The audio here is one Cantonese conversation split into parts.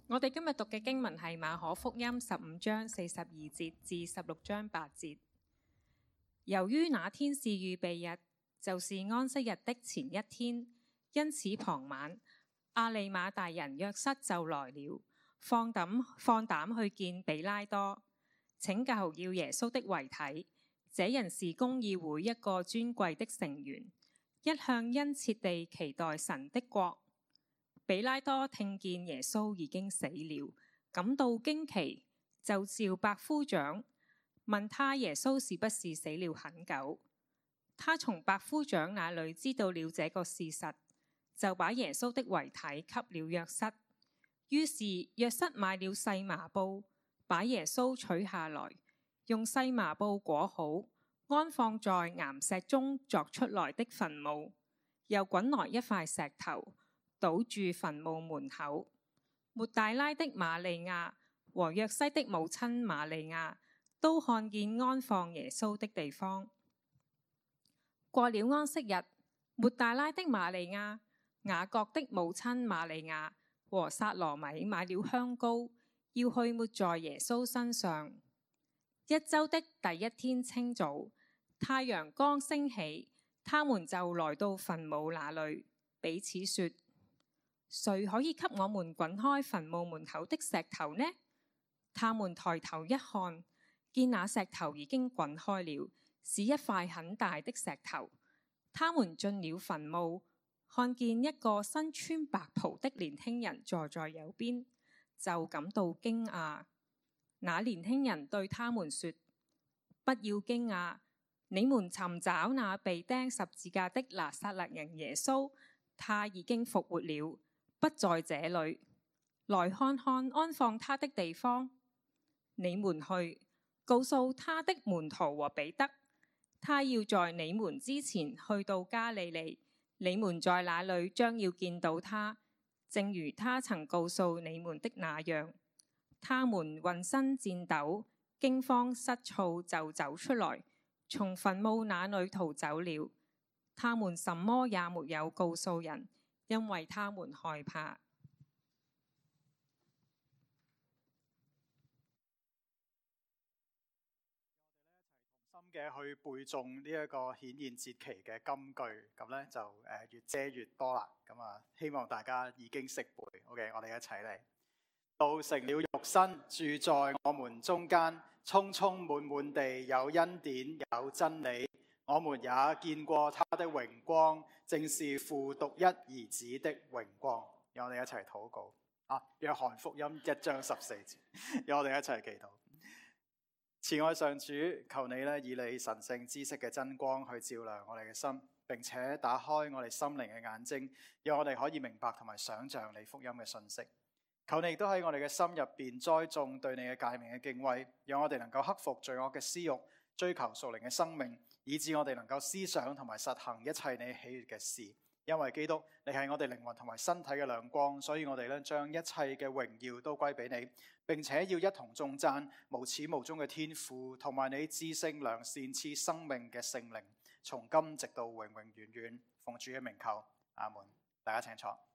我哋今日讀嘅經文係馬可福音15章42節至16章8節。由於那天是預備日，就是安息日的前一天，因此傍晚，亞利馬大人約瑟就來了，放膽去見比拉多，請求要耶穌的遺體。這人是公議會一個尊貴的成員，一向殷切地期待神的國。比拉多聽見耶穌已經死了，感到驚奇，就召百夫長，問他耶穌是不是死了很久。他從百夫長那裏知道了這個事實，就把耶穌的遺體給了約瑟。於是約瑟買了細麻布，把耶穌取下來，用細麻布裹好，安放在岩石中鑿出來的墳墓，又滾來一塊石頭，堵住墳墓門口。抹大拉的瑪利亞和約西的母親瑪利亞都看見安放耶穌的地方。過了安息日，抹大拉的瑪利亞、雅各的母親瑪利亞和撒羅米買了香膏，要去抹在耶穌身上。一週的第一天清早，太陽剛升起，他們就來到墳墓那裏，彼此說：誰可以給我們滾開墳墓門口的石頭呢？他們抬頭一看，見那石頭已經滾開了，是一塊很大的石頭。他們進了墳墓，看見一個身穿白袍的年輕人坐在右邊，就感到驚訝。那年輕人對他們說：不要驚訝，你們尋找那被釘十字架的拿撒勒人耶穌，他已經復活了，不在這裏。來看看安放他的地方。你們去，告訴他的門徒和彼得，他要在你們之前去到加利利，你們在那裏將要見到他，正如他曾告訴你們的那樣。他們渾身顫抖，驚慌失措，就走出來，從墳墓那裏逃走了。他們什麼也沒有告訴人，因為他們害怕。 同心嘅去背誦呢一個顯現節期嘅金句，咁咧就越遮越多啦。咁啊，希望大家已經識背。OK， 我哋一齊嚟。道成了肉身，住在我們中間，充充滿滿地有恩典有真理。我們也見過他的榮光，正是父獨一兒子的榮光。讓我哋一齊禱告。約翰福音1章14節，讓我哋一齊祈禱。慈愛上主，求你咧以你神聖知識嘅真光去照亮我哋嘅心，並且打開我哋心靈嘅眼睛，讓我哋可以明白同埋想像你福音嘅信息。求你亦都喺我哋嘅心入邊栽種對你嘅誡命嘅敬畏，讓我哋能夠克服罪惡嘅私慾，追求屬靈嘅生命，以致我哋能夠思想同埋實行一切你喜悅嘅事。因為基督，你係我哋靈魂同埋身體嘅亮光，所以我哋咧將一切嘅榮耀都歸俾你，並且要一同頌讚無始無終嘅天父，同埋你至聖良善賜生命嘅聖靈，從今直到永永遠遠。奉主嘅名求，阿門。大家請坐。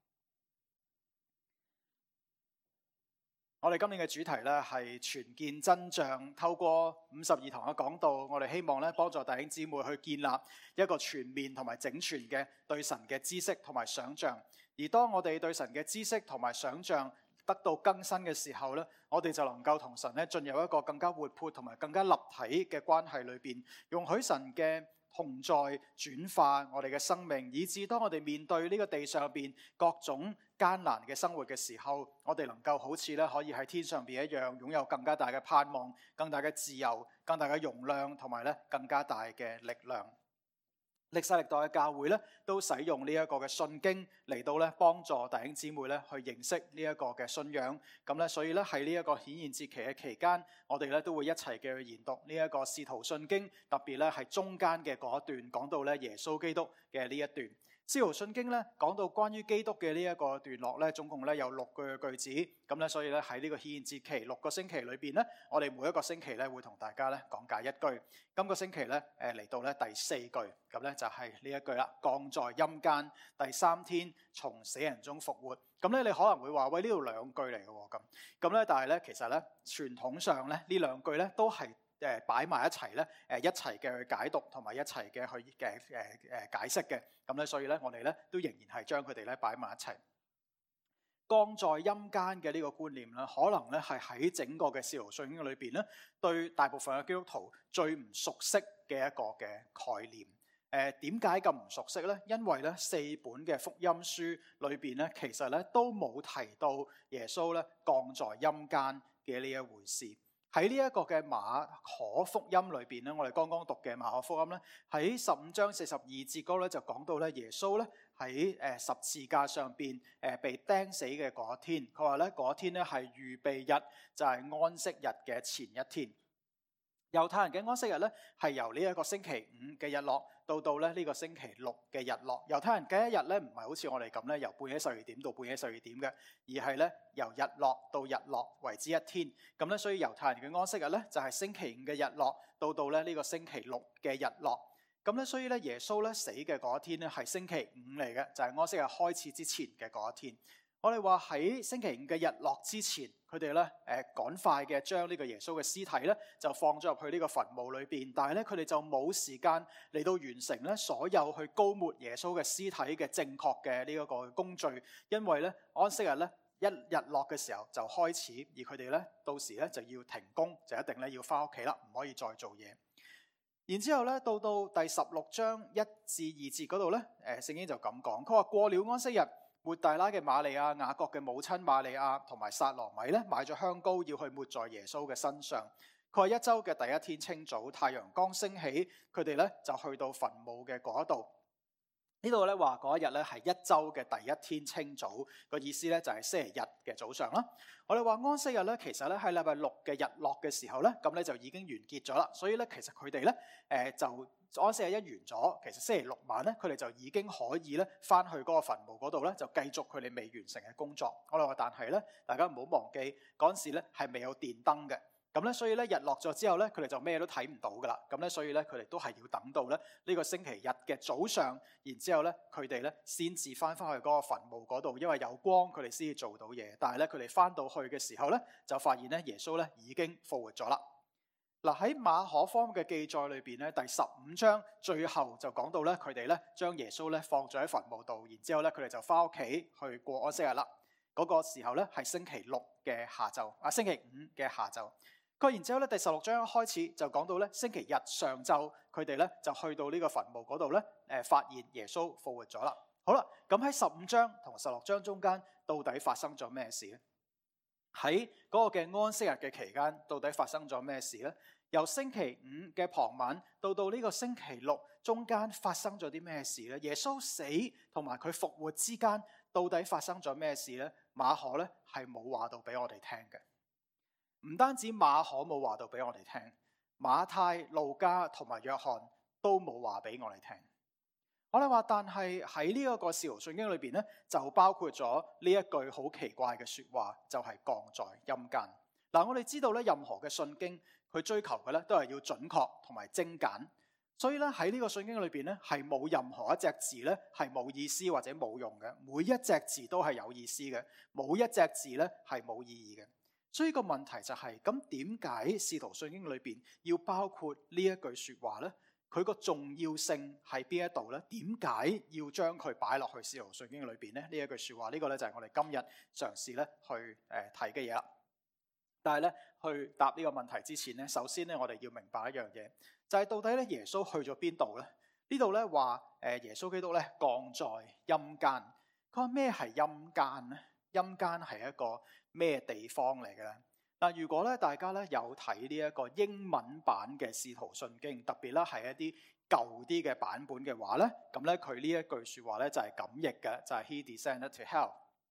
我哋今年嘅主題咧係全見真像，透過52堂嘅講道，我哋希望咧幫助弟兄姊妹去建立一個全面同埋整全嘅對神嘅知識同埋想像。而當我哋對神嘅知識同埋想像得到更新嘅時候咧，我哋就能夠同神咧進入一個更加活潑同埋更加立體嘅關係裏邊，容許神嘅同在轉化我哋嘅生命，以致當我哋面對呢個地上邊各種艱難嘅生活嘅時候，我哋能夠好似咧可以喺天上邊一樣，擁有更加大嘅盼望、更大嘅自由、更大嘅容量，同埋咧更加大嘅力量。歷世歷代嘅教會咧，都使用呢一個嘅信經嚟到咧幫助弟兄姊妹咧去認識呢一個嘅信仰。咁咧，所以咧喺呢一個顯現節期嘅期間，我哋咧都會一齊嘅去研讀呢一個使徒信經，特別咧係中間嘅嗰一段講到咧耶穌基督嘅呢一段。 使徒信經咧講到關於基督嘅呢一個段落咧，總共咧有6句嘅句子，咁咧所以咧喺呢個顯現節期6個星期裏邊咧，我哋每一個星期咧會同大家咧講解一句。今個星期咧嚟到咧第4句，咁咧就係呢一句啦，降在陰間，第3天從死人中復活。咁咧你可能會話喂，呢度2句嚟嘅喎，咁咧但係咧其實咧傳統上咧呢2句咧都係擺埋一齊咧，一齊嘅去解讀同埋一齊嘅去解釋嘅，咁咧所以咧我哋咧都仍然係將佢哋咧擺埋一齊。降在陰間嘅呢個觀念咧，可能咧係喺整個嘅使徒信經裏邊咧，對大部分嘅基督徒最唔熟悉嘅一個嘅概念。點解咁唔熟悉呢？因為咧4本嘅福音書裏邊咧，其實咧都冇提到耶穌咧降在陰間嘅呢一回事。喺呢一個嘅馬可福音裏邊咧，我哋剛剛讀嘅馬可福音咧，喺15章42節嗰度咧就講到咧耶穌咧喺十字架上邊被釘死嘅嗰一天，佢話咧嗰天咧係預備日，就係安息日嘅前一天。猶太人嘅安息日咧係由呢一個星期5嘅日落到咧呢個星期6嘅日落。猶太人嘅一日咧唔係好似我哋咁咧由半夜12點到半夜12點嘅，而係咧由日落到日落為之一天。咁咧所以猶太人嘅安息日咧就係星期5嘅日落到咧呢個星期6嘅日落。咁咧所以咧耶穌咧死嘅嗰一天咧係星期5嚟嘅，就係安息日開始之前嘅嗰一天。我哋話喺星期5嘅日落之前，佢哋咧趕快嘅將呢個耶穌嘅屍體咧就放咗入去呢個墳墓裏邊，但係咧佢哋就冇時間嚟到完成咧所有去膏抹耶穌嘅屍體嘅正確嘅呢一個工序，因為咧安息日咧一日落嘅時候就開始，而佢哋咧到時咧就要停工，就一定咧要翻屋企啦，唔可以再做嘢。然之後咧到第16章1至2節嗰度咧，聖經就咁講，佢話過了安息日，抹大拉嘅瑪利亞、雅各嘅母親瑪利亞同埋撒羅米咧買咗香膏要去抹在耶穌嘅身上。佢話1週嘅第一天清早，太陽剛升起，佢哋咧就去到墳墓嘅嗰度。呢度咧話嗰一日咧係1週嘅第一天清早，個意思咧就係星期日嘅早上啦。我哋話安息日咧其實咧喺禮拜6嘅日落嘅時候咧，咁咧就已經完結咗啦。所以咧其實佢哋咧就安息日一完咗，其實星期6晚咧佢哋就已經可以咧翻去嗰個墳墓嗰度咧就繼續佢哋未完成嘅工作。我哋話但係咧大家唔好忘記嗰陣時咧係未有電燈嘅。咁咧，所以咧日落咗之後咧，佢哋就咩都睇唔到噶啦。咁咧，所以咧佢哋都係要等到咧呢個星期日嘅早上，然之後咧佢哋咧先至翻去嗰個墳墓嗰度，因為有光佢哋先至做到嘢。但係咧佢哋翻到去嘅時候咧，就發現咧耶穌咧已經復活咗啦。嗱，喺馬可福音嘅記載裏邊咧，第15章最後就講到咧佢哋咧將耶穌咧放咗喺墳墓度，然之後咧佢哋就翻屋企去過安息日啦。嗰個時候咧係星期6嘅下晝，星期5嘅下晝。佢然之後咧，第16章開始就講到咧，星期日上晝佢哋咧就去到呢個墳墓嗰度咧，發現耶穌復活咗啦。好啦，咁喺15章同16章中間到底發生咗咩事咧？喺嗰個嘅安息日嘅期間，到底發生咗咩事咧？由星期5嘅傍晚到呢個星期6中間發生咗啲咩事咧？耶穌死同埋佢復活之間到底發生咗咩事咧？馬可咧係冇話到俾我哋聽嘅。唔單止馬可冇話到俾我哋聽，馬太、路加同埋約翰都冇話俾我哋聽。我哋話，但係喺呢一個使徒信經裏邊咧，就包括咗呢一句好奇怪嘅說話，就係降在陰間。嗱，我哋知道咧，任何嘅信經佢追求嘅咧都係要準確同埋精簡，所以咧喺呢個信經裏邊咧係冇任何一隻字咧係冇意思或者冇用嘅，每一隻字都係有意思嘅，冇一隻字咧係冇意義嘅。所以個問題就係，咁點解使徒信經裏邊要包括呢一句說話呢？佢個重要性喺邊一度呢？點解要將佢擺落去使徒信經裏邊呢？呢一句說話，呢個咧就係我哋今日嘗試咧去睇嘅嘢啦。但係咧去答呢個問題之前咧，首先咧我哋要明白一樣嘢，就係到底咧耶穌去咗邊度呢？呢度咧話耶穌基督咧降在陰間。佢話咩係陰間呢？陰間係一個咩地方嚟嘅咧？嗱，如果咧大家咧有睇呢一個英文版嘅《使徒信經》，特別咧係一啲舊啲嘅版本嘅話咧，咁咧佢呢一句說話咧就係咁譯嘅，就係 He descended to hell。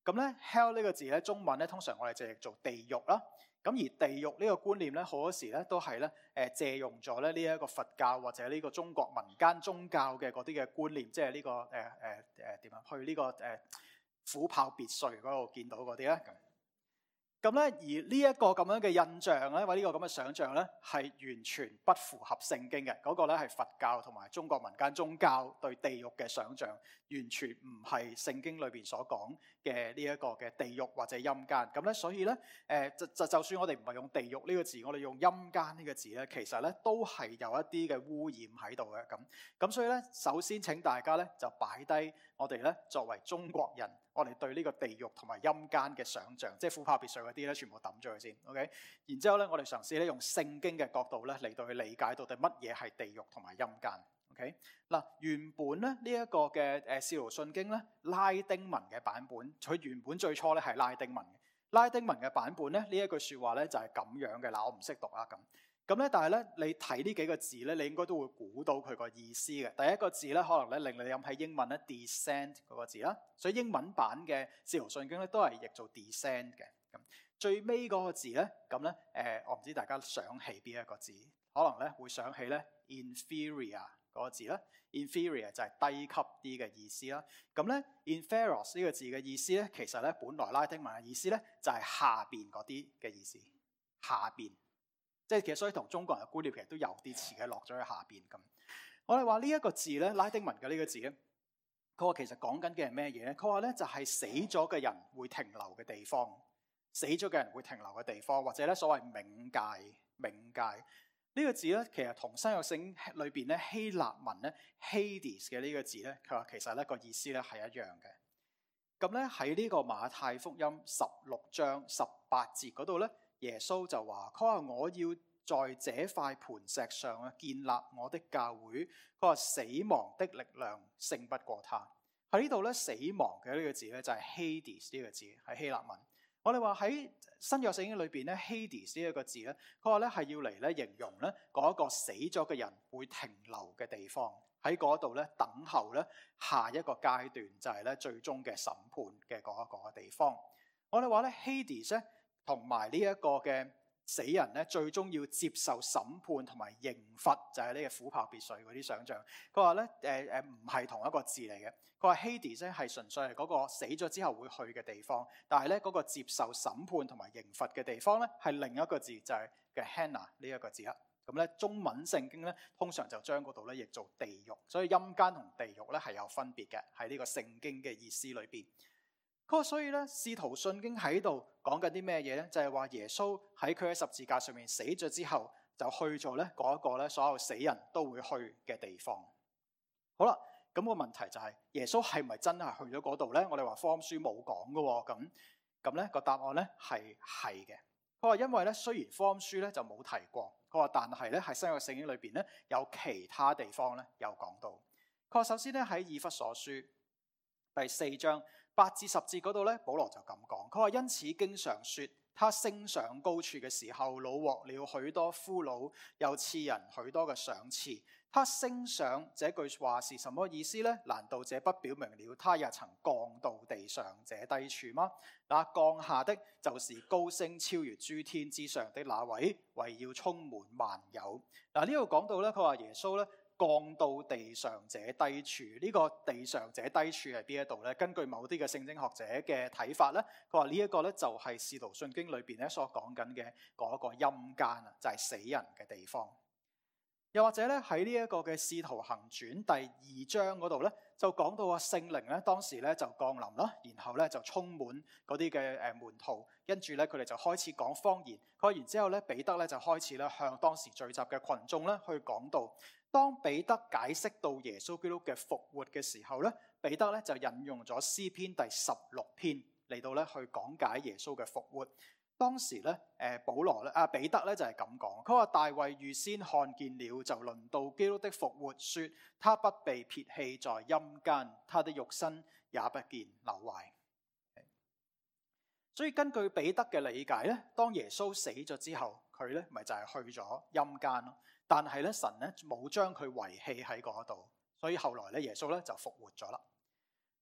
咁咧 hell 呢個字咧，中文咧通常我哋就譯做地獄啦。咁而地獄呢個觀念咧，好多時咧都係咧借用咗咧呢一個佛教或者呢個中國民間宗教嘅嗰啲嘅觀念，即係呢個點啊？去呢個虎豹別墅嗰度見到嗰啲咧。咁咧，而呢一個咁樣嘅印象咧，或者呢個咁嘅想像咧，係完全不符合聖經嘅。嗰個咧係佛教同埋中國民間宗教對地獄嘅想像，完全唔係聖經裏邊所講嘅呢一個嘅地獄或者陰間。咁咧，所以咧就算我哋唔係用地獄呢個字，我哋用陰間呢個字咧，其實咧都係有一啲嘅污染喺度嘅。咁所以咧，首先請大家咧就擺低我哋咧作為中國人，我哋對呢個地獄同埋陰間嘅想像，即係虎豹別墅嗰啲咧，全部抌咗佢先 ，OK？ 然之後咧，我哋嘗試咧用聖經嘅角度咧嚟到去理解到底乜嘢係地獄同埋陰間 ，OK？ 嗱，原本咧呢一個嘅《使徒信經》咧拉丁文嘅版本，佢原本最初咧係拉丁文嘅。拉丁文嘅版本咧呢一句説話咧就係咁樣嘅，嗱我唔識讀啦咁咧，但係咧你睇呢幾個字咧，你應該都會估到佢個意思嘅。第一個字咧，可能咧令你諗起英文咧 descend 嗰個字啦，所以英文版嘅《使徒信經》咧都係譯做 descend 嘅。咁最尾嗰個字咧，咁咧我唔知大家想起邊一個字，可能咧會想起咧 inferior 嗰個字啦。inferior 就係低級啲嘅意思啦。咁咧 inferos 呢個字嘅意思咧，其實咧本來拉丁文嘅意思咧就係下邊嗰啲嘅意思，下邊。即係其實所以同中國人嘅觀念其實都有啲似嘅，落咗去下邊咁。我哋話呢一個字咧，拉丁文嘅呢個字咧，佢話其實講緊嘅係咩嘢咧？佢話咧就係死咗嘅人會停留嘅地方，死咗嘅人會停留嘅地方，或者咧所謂冥界。冥界呢個字咧，其實同新約聖經裏邊咧希臘文咧 Hades 嘅呢個字咧，佢話其實咧個意思咧係一樣嘅。咁咧喺呢個馬太福音16章18節嗰度咧，耶穌就話：佢話我要在這塊磐石上建立我的教會。佢話死亡的力量勝不過他。喺呢度咧，死亡嘅呢個字咧就係 Hades 呢個字，係希臘文。我哋話喺新約聖經裏邊咧 Hades 呢一個字咧，佢話咧係要嚟咧形容咧嗰一個死咗嘅人會停留嘅地方，喺嗰度咧等候咧下一個階段，就係咧最終嘅審判嘅嗰一個地方。我哋話咧 Hades 咧同埋呢一個嘅死人咧，最終要接受審判同埋刑罰，就係呢個虎豹別墅嗰啲想像。佢話咧唔係同一個字嚟嘅。佢話 Hades 咧係純粹係嗰個死咗之後會去嘅地方，但係咧嗰個接受審判同埋刑罰嘅地方咧係另一個字，就係嘅 Gehenna 呢一個字啦。咁咧中文聖經咧通常就將嗰度咧譯做地獄，所以陰間同地獄咧係有分別嘅，喺呢個聖經嘅意思裏邊。所以咧，使徒信經喺度講緊啲咩嘢咧？就係話耶穌喺佢喺十字架上面死咗之後，就去做咧嗰一個咧所有死人都會去嘅地方。好啦，咁個問題就係耶穌係咪真係去咗嗰度咧？我哋話福音書冇講㗎，咁咧個答案咧係嘅。佢話因為咧雖然福音書咧就冇提過，佢話但係咧喺新約聖經裏邊咧有其他地方咧有講到。佢話首先咧喺以弗所書第4章8至10節嗰度咧，保羅就咁講。佢話因此經常說，他升上高處嘅時候，擄獲了許多俘虜，又賜人許多嘅賞賜。他升上這句話是什麼意思呢？難道這不表明了他也曾降到地上這低處嗎？那降下的就是高升超越諸天之上的那位，為要充滿萬有。嗱，呢度講到咧，佢話耶穌咧降到地上這低處，呢個地上這低處係邊一度咧？根據某啲嘅聖經學者嘅睇法咧，佢話呢一個咧就係使徒信經裏邊咧所講緊嘅嗰個陰間啊，就係死人嘅地方。又或者咧喺呢一個嘅使徒行傳第2章嗰度咧，就講到聖靈咧當時咧就降臨啦，然後咧就充滿嗰啲嘅門徒，跟住咧佢哋就開始講方言。佢話然之後咧彼得咧就開始咧向當時聚集嘅群眾咧去講道。當彼得解釋到耶穌基督嘅復活嘅時候咧，彼得咧就引用咗詩篇第16篇嚟到咧去講解耶穌嘅復活。當時咧，彼得咧就係咁講，佢話大衛預先看見了，就論到基督的復活，說他不被撇棄在陰間，他的肉身也不見朽壞。所以根據彼得嘅理解咧，當耶穌死咗之後，佢咧咪就係去咗陰間咯。但係咧神咧冇將佢遺棄喺嗰度，所以後來咧耶穌咧就復活咗啦。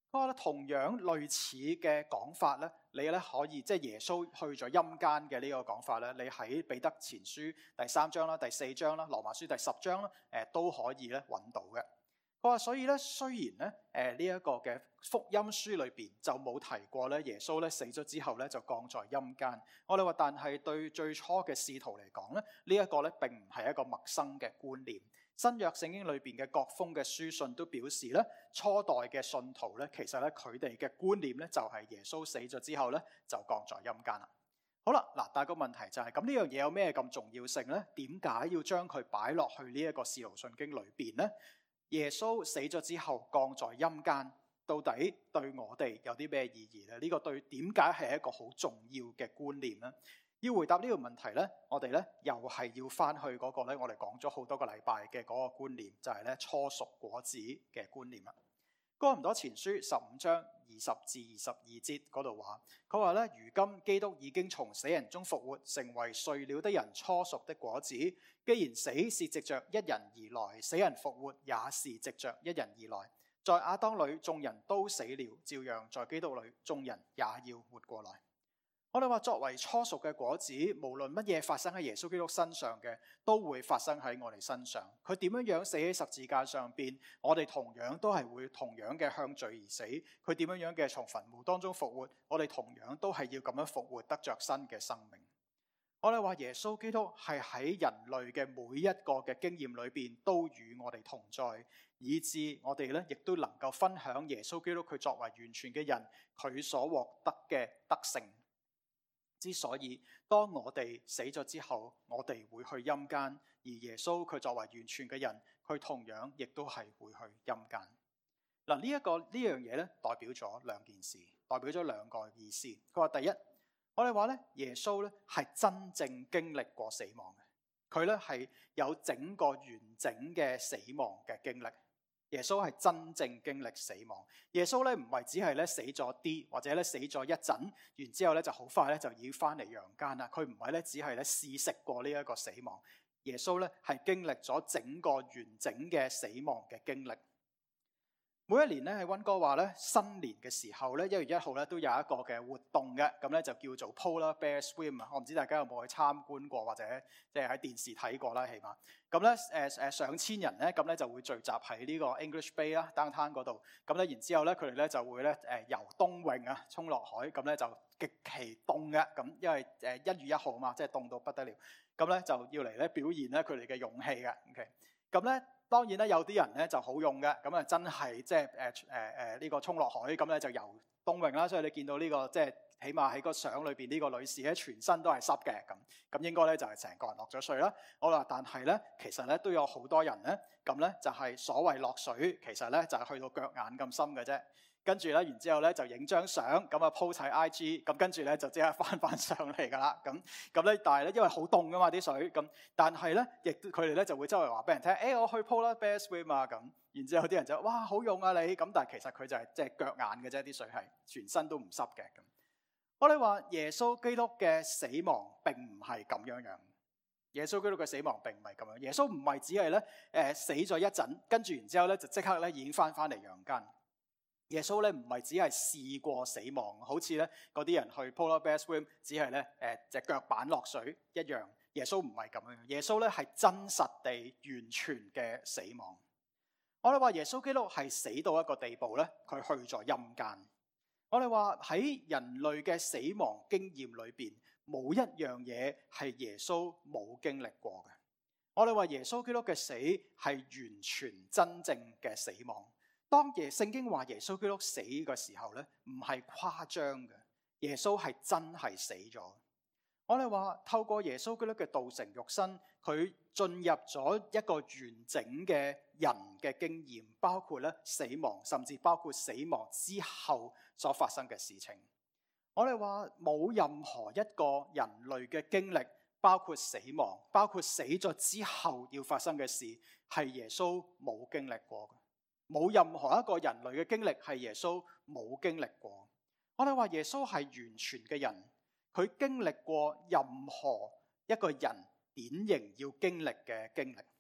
佢話咧同樣類似嘅講法咧，你咧可以即係耶穌去咗陰間嘅呢個講法咧，你喺彼得前書第3章啦、第4章啦、羅馬書第10章啦，都可以咧揾到嘅。佢話所以咧，雖然咧呢一個嘅福音書裏邊就冇提過咧耶穌咧死咗之後咧就降在陰間。我哋話，但係對最初嘅使徒嚟講咧，呢一個咧並唔係一個陌生嘅觀念。新約聖經裏邊嘅各封嘅書信都表示咧，初代嘅信徒咧，其實咧佢哋嘅觀念咧就係耶穌死咗之後咧就降在陰間啦。好啦，嗱，但係個問題就係咁，呢樣嘢有咩咁重要性咧？點解要將佢擺落去呢一個使徒信經裏邊咧？耶穌死咗之後降在陰間，到底對我哋有啲咩意義咧？呢個對點解係一個好重要嘅觀念咧？要回答呢個問題咧，我哋咧又係要翻去嗰個咧，我哋講咗好多個禮拜嘅嗰個觀念，就係咧初熟果子嘅觀念啦。哥林多前書15章20至22節嗰度話，佢話咧，如今基督已經從死人中復活，成為睡了的人初熟的果子。既然死是藉着一人而來，死人復活也是藉着一人而來。在亞當裏眾人都死了，照樣在基督裏眾人也要活過來。我哋話作為初熟嘅果子，無論乜嘢發生喺耶穌基督身上嘅，都會發生喺我哋身上。佢點樣死喺十字架上邊，我哋同樣都係會同樣嘅向罪而死。佢點樣嘅從墳墓當中復活，我哋同樣都係要咁樣復活，得着新嘅生命。我哋話耶穌基督係喺人類嘅每一個嘅經驗裏邊都與我哋同在，以致我哋咧亦都能夠分享耶穌基督佢作為完全嘅人，佢所獲得嘅得勝。之所以當我哋死咗之後，我哋會去陰間，而耶穌佢作為完全嘅人，佢同樣亦都係會去陰間。嗱，呢樣嘢咧，代表咗兩件事，代表咗兩個意思。佢話第一，我哋話咧，耶穌咧係真正經歷過死亡嘅，佢咧係有整個完整嘅死亡嘅經歷。耶穌係真正經歷死亡。耶穌咧唔係只係咧死咗啲，或者咧死咗一陣，然之後咧就好快咧就已經翻嚟陽間啦。佢唔係咧只係咧試食過呢一個死亡。耶穌咧係經歷咗整個完整嘅死亡嘅經歷。每一年咧喺溫哥華咧新年嘅時候咧1月1號咧都有一個嘅活動嘅，咁咧就叫做 Polar Bear Swim 啊。我唔知大家有冇去參觀過，或者即係喺電視睇過啦，起碼咁咧上千人咧咁咧就會聚集喺呢個 English Bay 啦 downtown 嗰度。咁咧然之後咧佢哋咧就會咧游冬泳啊，衝落海，咁咧就極其凍嘅。咁因為1月1號啊嘛，即係凍到不得了。咁咧就要嚟咧表現咧佢哋嘅勇氣嘅。OK， 咁咧。當然咧，有啲人咧就好勇嘅，咁啊真係即係呢個衝落海，咁咧就游冬泳啦。所以你見到呢個即係起碼喺個相裏邊呢個女士咧，全身都係濕嘅，咁應該咧就係成個人落咗水啦。好啦，但係咧其實咧都有好多人咧，咁咧就係所謂落水，其實咧就係去到腳眼咁深嘅啫。跟住咧，然之後咧就影張相，咁啊 po 喺 IG， 咁跟住咧就即刻翻上嚟噶啦。咁咧，但係咧因為好凍噶嘛啲水，咁但係咧亦佢哋咧就會周圍話俾人聽，我去 Polar Bear Swim 啊咁。然之後啲人就哇好勇啊你，咁但係其實佢就係即係腳眼嘅啫，啲水係全身都唔濕嘅咁。我哋話耶穌基督嘅死亡並唔係咁樣。耶穌基督嘅死亡並唔係咁樣。耶穌唔係只係咧死咗一陣，跟住然之後咧就即刻咧已經翻嚟陽間。耶穌咧唔係只係試過死亡，好似咧嗰啲人去 Polar Bear Swim 只係咧隻腳板落水一樣。耶穌唔係咁樣，耶穌咧係真實地完全嘅死亡。我哋話耶穌基督係死到一個地步咧，佢去咗陰間。我哋話喺人類嘅死亡經驗裏邊，冇一樣嘢係耶穌冇經歷過嘅。我哋話耶穌基督嘅死係完全真正嘅死亡。當聖經話耶穌基督死嘅時候咧，唔係誇張嘅，耶穌係真係死咗。我哋話透過耶穌基督嘅道成肉身，佢進入咗一個完整嘅人嘅經驗，包括咧死亡，甚至包括死亡之後所發生嘅事情。我哋話冇任何一個人類嘅經歷，包括死亡，包括死咗之後要發生嘅事，係耶穌冇經歷過嘅。冇任何一個人類嘅經歷係耶穌冇經歷過。我哋話耶穌係完全嘅人，佢經歷過任何一個人典型要經歷嘅經歷。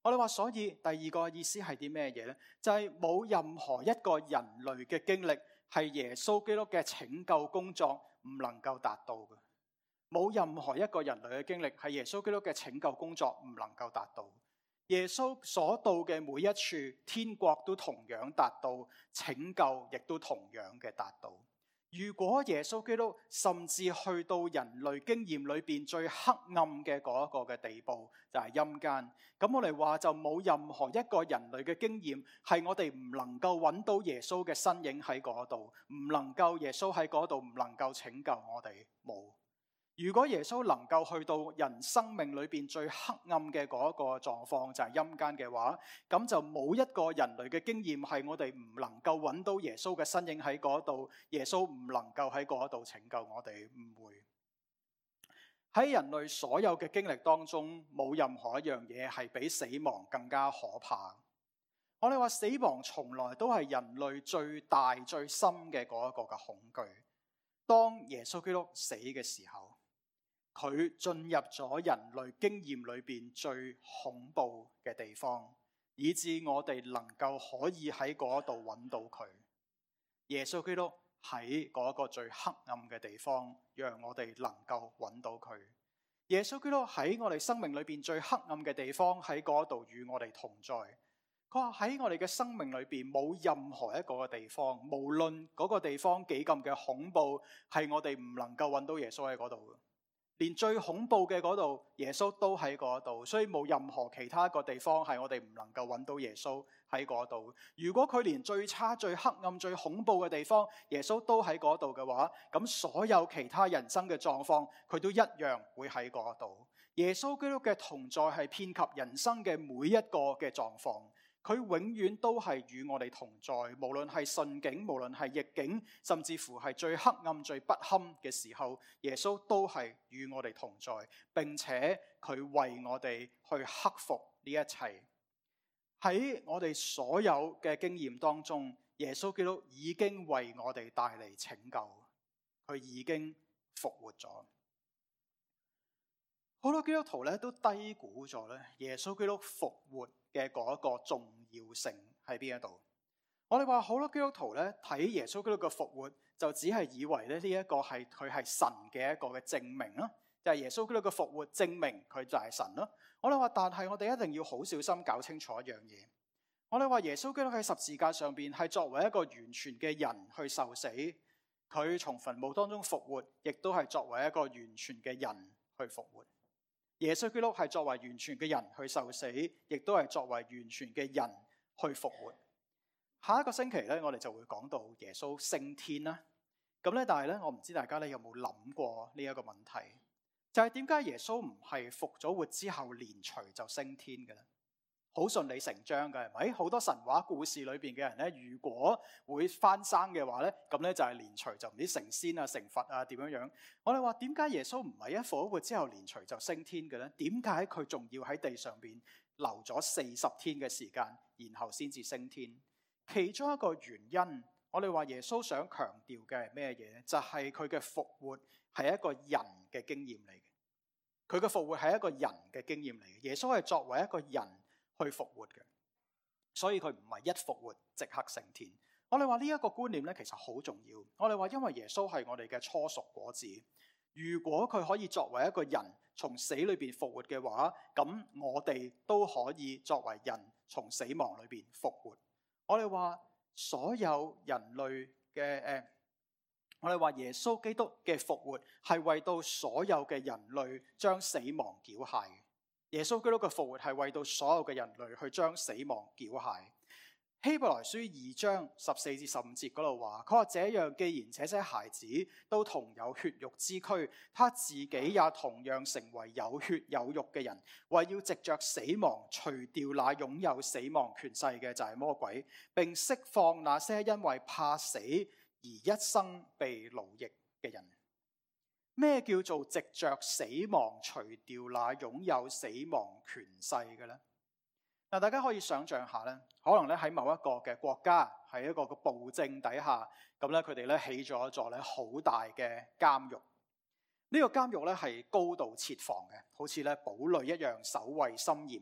我哋話，所以第二個意思係啲咩嘢呢？就係冇任何一個人類嘅經歷係耶穌基督嘅拯救工作唔能夠達到嘅。冇任何一個人類嘅經歷係耶穌基督嘅拯救工作唔能夠達到。耶穌所到嘅每一處，天國都同樣達到，拯救亦都同樣嘅達到。如果耶穌基督甚至去到人類經驗裏邊最黑暗嘅嗰一個嘅地步，就係陰間，咁我哋話就冇任何一個人類嘅經驗係我哋唔能夠揾到耶穌嘅身影喺嗰度，唔能夠耶穌喺嗰度唔能夠拯救我哋，冇。如果耶穌能夠去到人生命裏邊最黑暗嘅嗰一個狀況，就係陰間嘅話，咁就冇一個人類嘅經驗係我哋唔能夠揾到耶穌嘅身影喺嗰度，耶穌唔能夠喺嗰度拯救我哋，唔會。喺人類所有嘅經歷當中，冇任何一樣嘢係比死亡更加可怕。我哋話死亡從來都係人類最大最深嘅嗰一個嘅恐懼。當耶穌基督死嘅時候，佢進入咗人類經驗裏邊最恐怖嘅地方，以致我哋能夠可以喺嗰度揾到佢。耶穌基督喺嗰個最黑暗嘅地方，讓我哋能夠揾到佢。耶穌基督喺我哋生命裏邊最黑暗嘅地方，喺嗰度與我哋同在。佢話喺我哋嘅生命裏邊冇任何一個嘅地方，無論嗰個地方幾咁嘅恐怖，係我哋唔能夠揾到耶穌喺嗰度嘅。連最恐怖嘅嗰度，耶穌都喺嗰度，所以冇任何其他一個地方係我哋唔能夠揾到耶穌喺嗰度。如果佢連最差、最黑暗、最恐怖嘅地方，耶穌都喺嗰度嘅話，咁所有其他人生嘅狀況，佢都一樣會喺嗰度。耶穌基督嘅同在係遍及人生嘅每一個嘅狀況。佢永遠都係與我哋同在，無論係順境，無論係逆境，甚至乎係最黑暗、最不堪嘅時候，耶穌都係與我哋同在，並且佢為我哋去克服呢一切。喺我哋所有嘅經驗當中，耶穌基督已經為我哋帶嚟拯救，佢已經復活咗。好多基督徒咧都低估咗咧耶穌基督復活嘅嗰一個重要性喺邊一度。我哋話好多基督徒咧睇耶穌基督嘅復活，就只係以為咧呢一個係佢係神嘅一個嘅證明啦，就係耶穌基督嘅復活證明佢就係神啦。我哋話，但係我哋一定要好小心搞清楚一樣嘢。我哋話耶穌基督喺十字架上邊係作為一個完全嘅人去受死，佢從墳墓當中復活，亦都係作為一個完全嘅人去復活。耶穌基督係作為完全嘅人去受死，亦都係作為完全嘅人去復活。下一個星期咧，我哋就會講到耶穌升天啦。咁咧，但係咧，我唔知大家咧有冇諗過呢一個問題，就係點解耶穌唔係復咗活之後連隨就升天嘅咧？好順理成章嘅係咪？好多神話故事裏邊嘅人咧，如果會翻生嘅話咧，咁咧就係連隨就唔知成仙啊、成佛啊點樣樣。我哋話點解耶穌唔係一復活之後連隨就升天嘅咧？點解佢仲要喺地上邊留咗40天嘅時間，然後先至升天？其中一個原因，我哋話耶穌想強調嘅係咩嘢咧？就係佢嘅復活係一個人嘅經驗嚟嘅。佢嘅復活係一個人嘅經驗嚟嘅。耶穌係作為一個人去復活嘅，所以佢唔係一復活即刻升天。我哋話呢一個觀念咧，其實好重要。我哋話因為耶穌係我哋嘅初熟果子，如果佢可以作為一個人從死裏邊復活嘅話，咁我哋都可以作為人從死亡裏邊復活。我哋話所有人類嘅我哋話耶穌基督嘅復活係為到所有嘅人類將死亡繳械嘅。耶穌基督嘅復活係為到所有嘅人類去將死亡繳械。希伯來書2章14至15節嗰度話，佢話這樣，既然這些孩子都同有血肉之軀，他自己也同樣成為有血有肉嘅人，為要藉着死亡除掉那擁有死亡權勢嘅，就係魔鬼，並釋放那些因為怕死而一生被奴役嘅人。咩叫做藉着死亡除掉那擁有死亡權勢嘅呢？嗱，大家可以想象下咧，可能咧喺某一個嘅國家，喺一個嘅暴政底下，咁咧佢哋咧起咗一座咧好大嘅監獄。呢個監獄咧係高度設防嘅，好似咧堡壘一樣，守衛森嚴。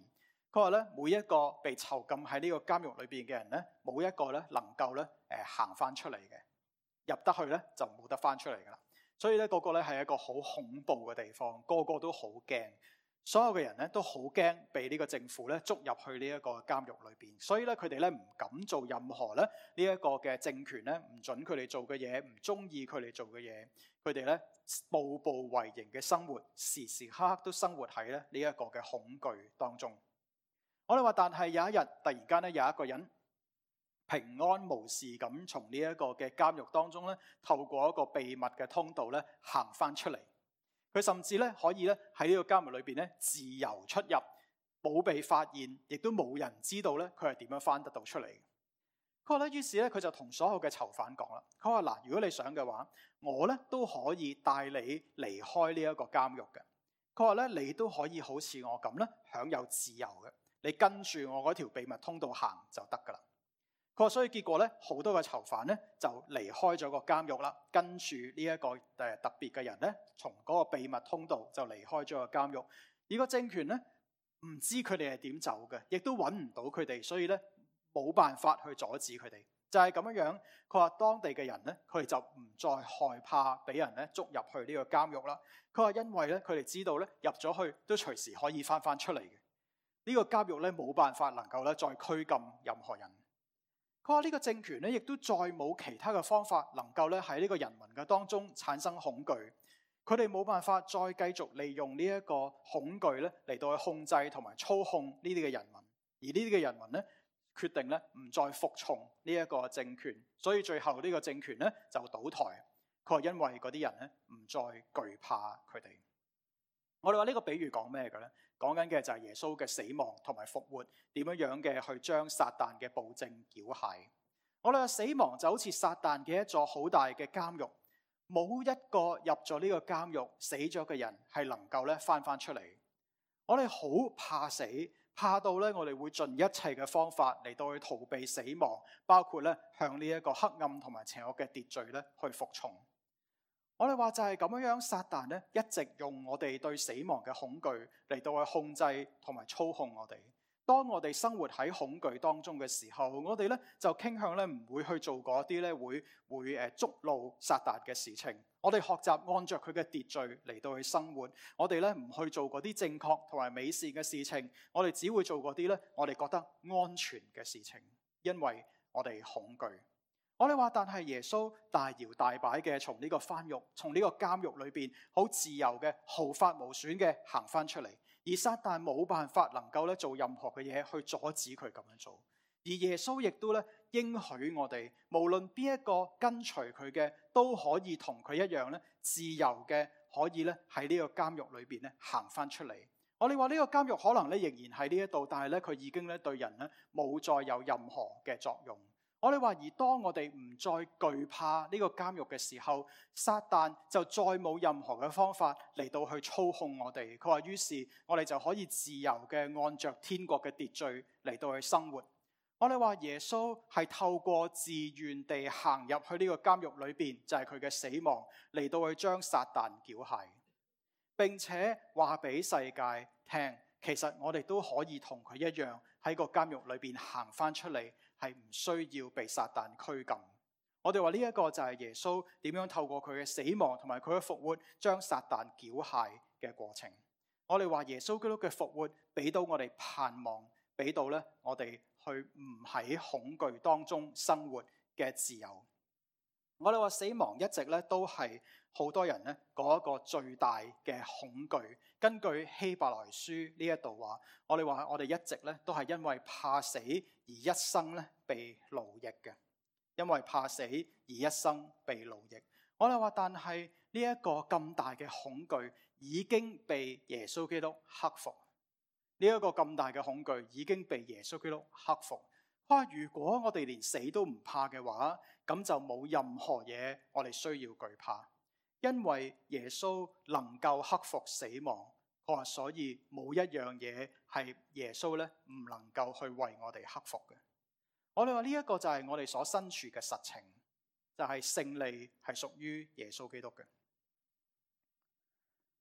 佢話咧，每一個被囚禁喺呢個監獄裏邊嘅人咧，冇一個咧能夠咧行翻出嚟嘅，入得去咧就冇得翻出嚟噶啦。所以咧，嗰個咧係一個好恐怖嘅地方，個個都好驚，所有嘅人咧都好驚被呢個政府咧捉入去呢一個監獄裏邊。所以咧，佢哋咧唔敢做任何咧呢一個嘅政權咧唔准佢哋做嘅嘢，唔中意佢哋做嘅嘢。佢哋咧步步為營嘅生活，時時刻刻都生活喺咧呢一個嘅恐懼當中。我哋話，但係有一日突然間咧有一個人平安無事咁從呢一個嘅監獄當中咧，透過一個秘密嘅通道咧行翻出嚟。佢甚至咧可以咧喺呢個監獄裏邊咧自由出入，冇被發現，亦都冇人知道咧佢係點樣翻得到出嚟。佢話咧，於是咧佢就同所有嘅囚犯講啦。佢話嗱，如果你想嘅話，我咧都可以帶你離開呢一個監獄嘅。佢話咧，你都可以好似我咁咧享有自由嘅。你跟住我嗰條秘密通道行就得噶啦。佢話，所以結果咧，好多嘅囚犯咧就離開咗個監獄啦，跟住呢一個特別嘅人咧，從嗰個秘密通道就離開咗個監獄。而個政權咧唔知佢哋係點走嘅，亦都揾唔到佢哋，所以咧冇辦法去阻止佢哋。就係咁樣樣。佢話當地嘅人咧，佢哋就唔再害怕俾人咧捉入去呢個監獄啦。佢話因為咧，佢哋知道咧入咗去都隨時可以翻出嚟嘅。呢個監獄咧冇辦法能夠咧再拘禁任何人。佢話呢個政權咧亦都再冇其他嘅方法能夠咧喺呢個人民嘅當中產生恐懼。佢哋冇辦法再繼續利用呢一個恐懼咧嚟到去控制同埋操控呢啲嘅人民。而呢啲嘅人民咧決定咧唔再服從呢一個政權，所以最後呢個政權咧就倒台。佢話因為嗰啲人咧唔再懼怕佢哋。我哋話呢個比喻講咩嘅咧？講緊嘅就係耶穌嘅死亡同埋復活，點樣樣嘅去將撒旦嘅暴政繳械。我哋話死亡就好似撒旦嘅一座好大嘅監獄，冇一個入咗呢個監獄死咗嘅人係能夠咧翻出嚟。我哋好怕死，怕到咧我哋會盡一切嘅方法嚟到去逃避死亡，包括咧向呢一個黑暗同埋邪惡嘅秩序咧去服從。我哋話就係咁樣，撒旦咧一直用我哋對死亡嘅恐懼嚟到去控制同埋操控我哋。當我哋生活喺恐懼當中嘅時候，我哋咧就傾向咧唔會去做嗰啲咧會觸怒撒旦嘅事情。我哋學習按着佢嘅秩序嚟到去生活。我哋咧唔去做嗰啲正確同埋美善嘅事情，我哋只會做嗰啲咧我哋覺得安全嘅事情，因為我哋恐懼。我哋話，但係耶穌大搖大擺嘅從呢個監獄裏邊好自由嘅毫髮無損嘅行翻出嚟，而撒旦冇辦法能夠咧做任何嘅嘢去阻止佢咁樣做。而耶穌亦都咧應許我哋，無論邊一個跟隨佢嘅都可以同佢一樣咧自由嘅可以咧喺呢個監獄裏邊咧行翻出嚟。我哋話呢個監獄可能咧仍然喺呢一度，但係咧佢已經咧對人咧冇再有任何嘅作用。我哋話，而當我哋唔再懼怕呢個監獄嘅時候，撒旦就再冇任何嘅方法嚟到去操控我哋。佢話於是我哋就可以自由嘅按着天國嘅秩序嚟到去生活。我哋話耶穌係透過自願地行入去呢個監獄裏邊，就係佢嘅死亡嚟到去將撒旦繳械，並且話俾世界聽，其實我哋都可以同佢一樣喺個監獄裏邊行翻出嚟，係唔需要被撒旦拘禁。我哋話呢一個就係耶穌點樣透過佢嘅死亡同埋佢嘅復活，將撒旦繳械嘅過程。我哋話耶穌基督嘅復活俾到我哋盼望，俾到咧我哋去唔喺恐懼當中生活嘅自由。我哋話死亡一直咧都係好多人咧嗰一個最大嘅恐懼。根據希伯來書呢一度話，我哋話我哋一直咧都係因為怕死而一生咧被奴役嘅，因為怕死而一生被奴役。我哋話，但係呢一個咁大嘅恐懼已經被耶穌基督克服。呢一個咁大嘅恐懼已經被耶穌基督克服。佢話如果我哋連死都唔怕嘅話，咁就冇任何嘢我哋需要懼怕。因為耶穌能夠克服死亡，佢話所以冇一樣嘢係耶穌咧唔能夠去為我哋克服嘅。我哋話呢一個就係我哋所身處嘅實情，就係勝利係屬於耶穌基督嘅。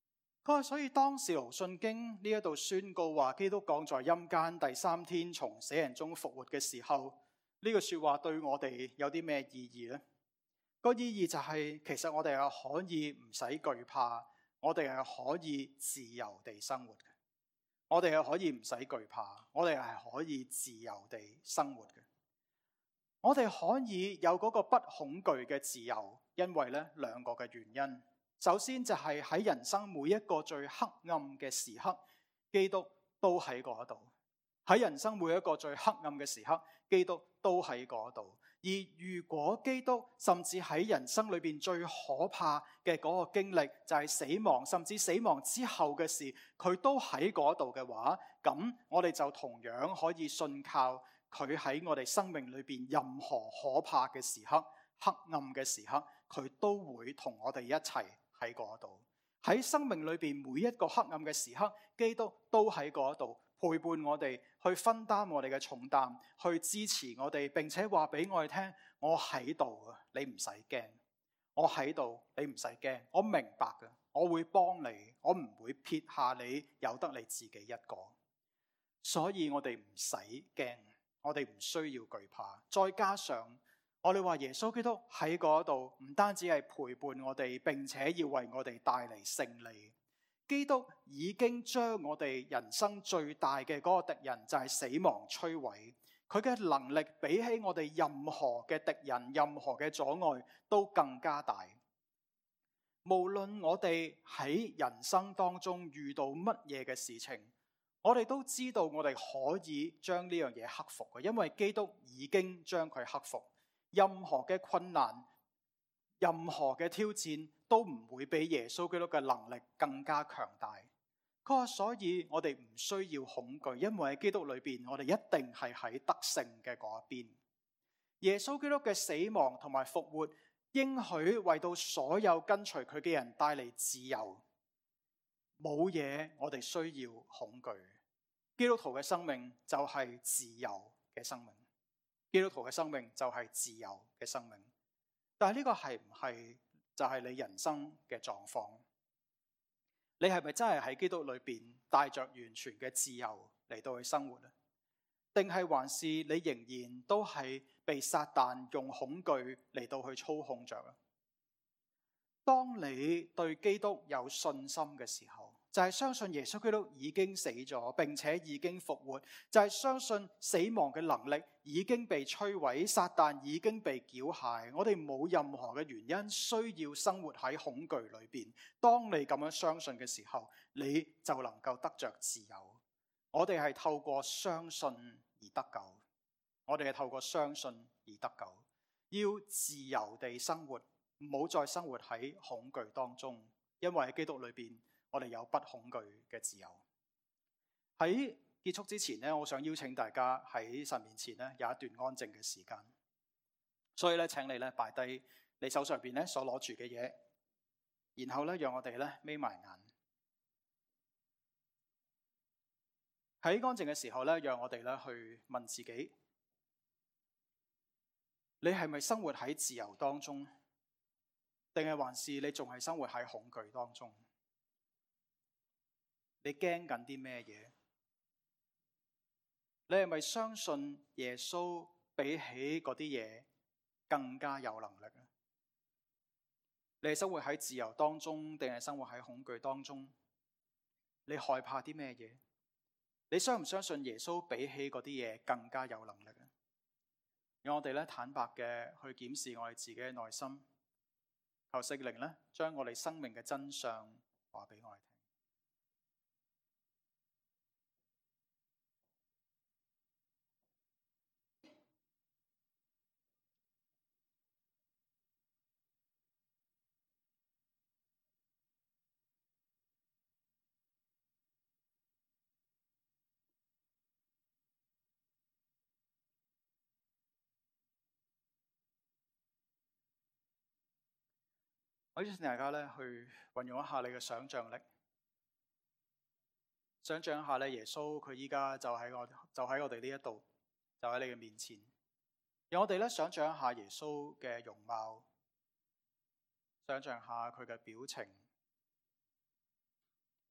佢話所以當使徒信經呢一度宣告話基督降在陰間第3天從死人中復活嘅時候，呢個說話對我哋有啲咩意義呢？個意義就係其實我哋係可以唔使懼怕，我哋係可以自由地生活嘅。我哋係可以唔使懼怕，我哋係可以自由地生活嘅。我哋可以有嗰個不恐懼嘅自由，因為呢兩個嘅原因。首先就係喺人生每一個最黑暗嘅時刻，基督都喺嗰度。喺人生每一個最黑暗嘅時刻，基督都喺嗰度。而如果基督甚至喺人生裏邊最可怕嘅嗰個經歷就係死亡，甚至死亡之後嘅事，佢都喺嗰度嘅話，咁我哋就同樣可以信靠佢喺我哋生命裏邊任何可怕嘅時刻、黑暗嘅時刻，佢都會同我哋一齊喺嗰度。喺生命裏邊每一個黑暗嘅時刻，基督都喺嗰度陪伴我哋，去分擔我哋嘅重擔，去支持我哋，並且話俾我哋聽：我喺度啊，你唔使驚。我喺度，你唔使驚。我明白嘅，我會幫你，我唔會撇下你，由得你自己一個。所以我哋唔使驚，我哋唔需要懼怕。再加上我哋話耶穌基督喺嗰度，唔單止係陪伴我哋，並且要為我哋帶嚟勝利。基督已經將我哋人生最大嘅嗰個敵人，就係死亡摧毀。佢嘅能力比起我哋任何嘅敵人、任何嘅阻礙都更加大。無論我哋喺人生當中遇到乜嘢嘅事情，我哋都知道我哋可以將呢樣嘢克服嘅，因為基督已經將佢克服。任何嘅困難、任何嘅挑戰都唔會比耶穌基督嘅能力更加強大。佢話，所以我哋唔需要恐懼，因為喺基督裏邊，我哋一定係喺得勝嘅嗰一邊。耶穌基督嘅死亡同埋復活，應許為到所有跟隨佢嘅人帶嚟自由。冇嘢我哋需要恐懼。基督徒嘅生命就係自由嘅生命。基督徒嘅生命就係自由嘅生命。但係呢個係唔係就係你人生嘅狀況？你係咪真係喺基督裏邊帶着完全嘅自由嚟到去生活呢？定係還是你仍然都係被撒旦用恐懼嚟到去操控着呢？當你對基督有信心嘅時候，就係相信耶穌基督已經死咗，並且已經復活，就係相信死亡嘅能力已經被摧毀，撒旦已經被繳械，我哋冇任何嘅原因需要生活喺恐懼裏邊。當你咁樣相信嘅時候，你就能夠得着自由。我哋係透過相信而得救，我哋係透過相信而得救，要自由地生活，唔好再生活喺恐懼當中，因為喺基督裏邊，我哋有不恐懼嘅自由。喺結束之前呢，我想邀請大家喺神面前呢有一段安靜嘅時間。所以咧，請你咧擺低你手上邊咧所攞住嘅嘢，然後咧讓我哋咧眯埋眼。喺安靜嘅時候咧，讓我哋咧去問自己：你係咪生活喺自由當中，定係還是你仲係生活喺恐懼當中？你驚緊啲咩嘢？你係咪相信耶穌比起嗰啲嘢更加有能力呢？你係生活喺自由當中，定係生活喺恐懼當中？你害怕啲咩嘢？你相唔相信耶穌比起嗰啲嘢更加有能力呢？讓我哋咧坦白嘅去檢視我哋自己嘅內心，求聖靈咧將我哋生命嘅真相話俾我哋聽。我邀請大家咧去運用一下你嘅想像力，想像一下咧耶穌佢依家就喺我哋呢一度，就喺你嘅面前。讓我哋咧想像一下耶穌嘅容貌，想像下佢嘅表情，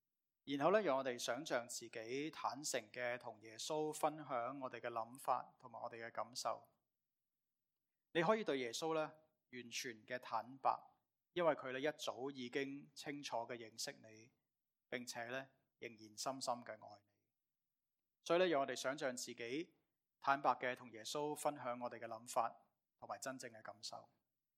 然後咧，讓我哋想像自己坦誠嘅同耶穌分享我哋嘅諗法同埋我哋嘅感受。你可以對耶穌咧完全嘅坦白，因為佢咧一早已經清楚嘅認識你，並且咧仍然深深嘅愛你。所以咧，讓我哋想像自己坦白嘅同耶穌分享我哋嘅諗法同埋真正嘅感受。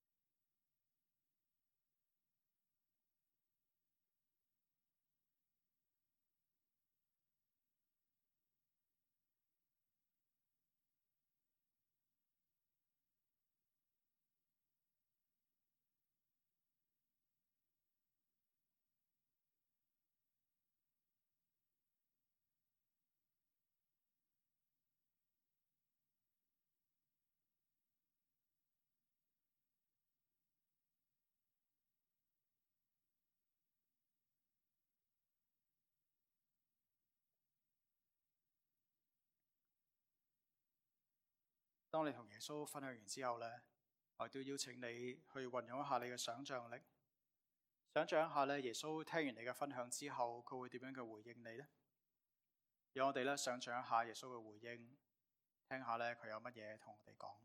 當你同耶穌分享完之後呢，我都邀請你去運用一下你嘅想像力，想像一下呢，耶穌聽完你嘅分享之後，佢會點樣嘅回應你呢？讓我哋呢想像一下耶穌嘅回應，聽下呢佢有乜嘢同我哋講。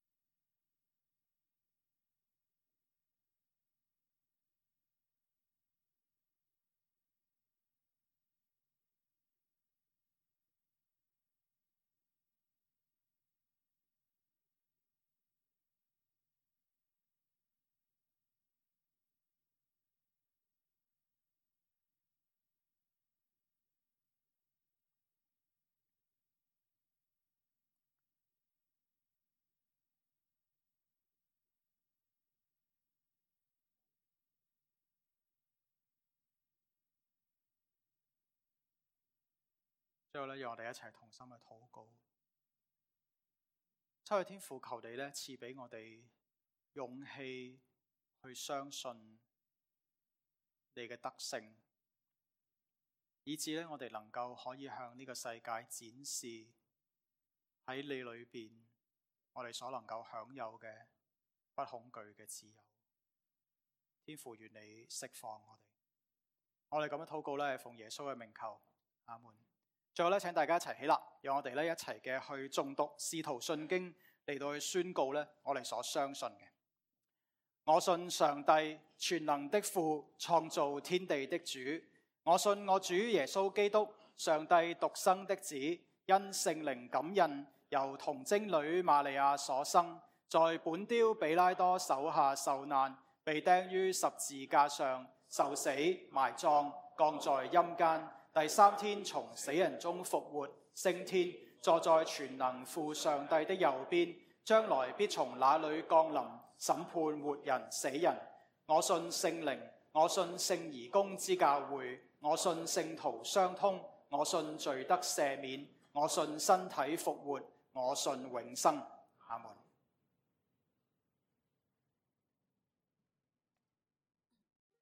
最後呢，讓我哋一齊同心去禱告。七位天父，求你呢賜俾我哋勇氣去相信你嘅德性，以致呢我哋能夠可以向呢個世界展示喺你裏邊我哋所能夠享有嘅不恐懼嘅自由。天父，願你釋放我哋。我哋咁樣禱告呢，係奉耶穌嘅名求，阿門。最後咧，請大家一齊起立，讓我哋咧一齊嘅去誦讀《使徒信經》，嚟到去宣告咧我哋所相信嘅。我信上帝全能的父，創造天地的主。我信我主耶穌基督，上帝獨生的子，因聖靈感孕，由童貞女瑪利亞所生，在本丟彼拉多手下受難，被釘於十字架上，受死埋葬，降在陰間。第三天從死人中復活，升天，坐在全能父上帝的右邊，將來必從那裏降臨，審判活人死人。我信聖靈，我信聖而公之教會，我信聖徒相通，我信罪得赦免，我信身體復活，我信永生。阿門。